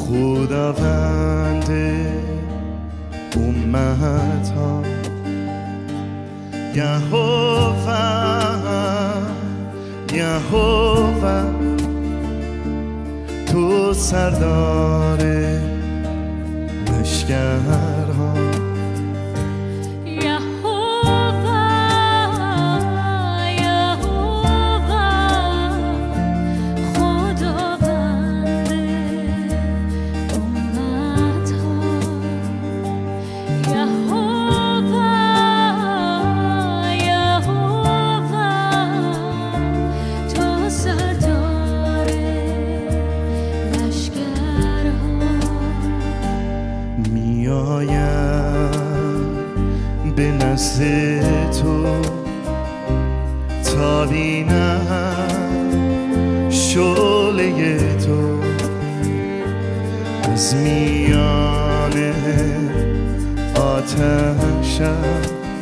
خداوند امت ها، یهوه یهوه تو سردار لشکرها، به نزد تو تا بینم شعله تو، از میان آتشم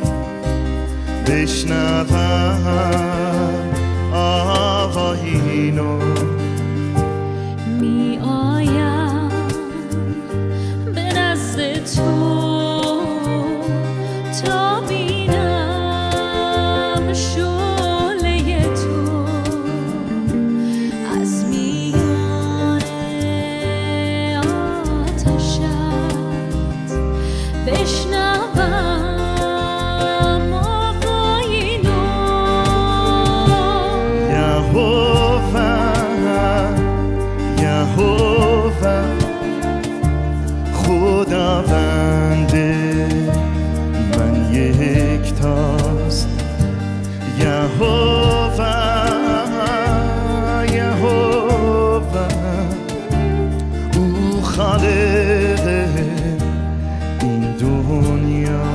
بشنوم آوایی نو. می آیم به نزد تو تا بینم شعله تو، از میان آتشت بشنوم آوایی نو. یهوه یهوه خداوند من یکتاست، یهوه یهوه او خالق این دنیا.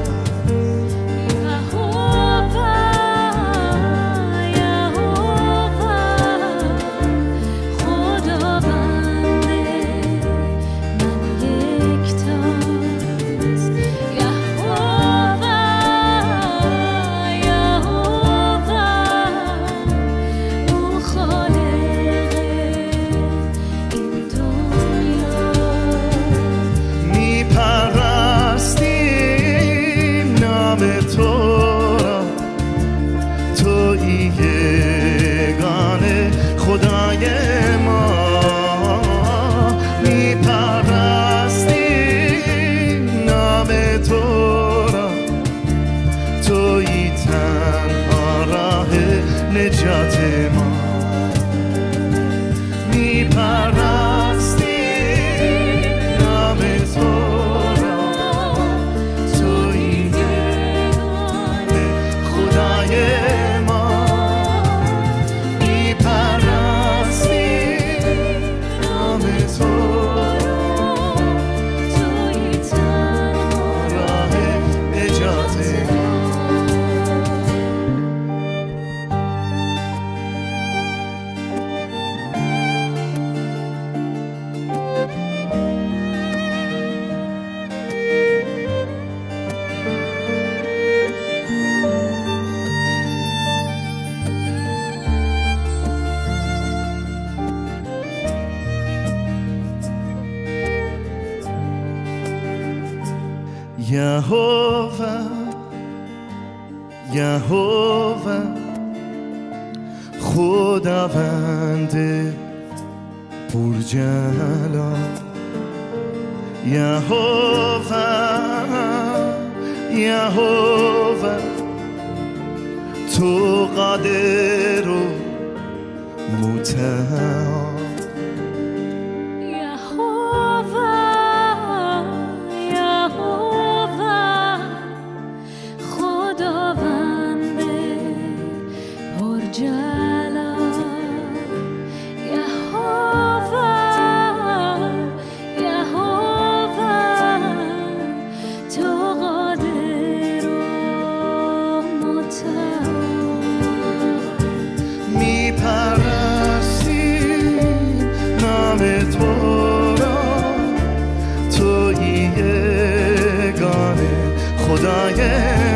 خدای ما میپرستیم نام تو را، تویی تنها راه نجات ما. میپرستیم نام تو را، تویی خدای ما. یهوه یهوه خداوند پرجلال، یهوه یهوه تو قادر و متعال. خدای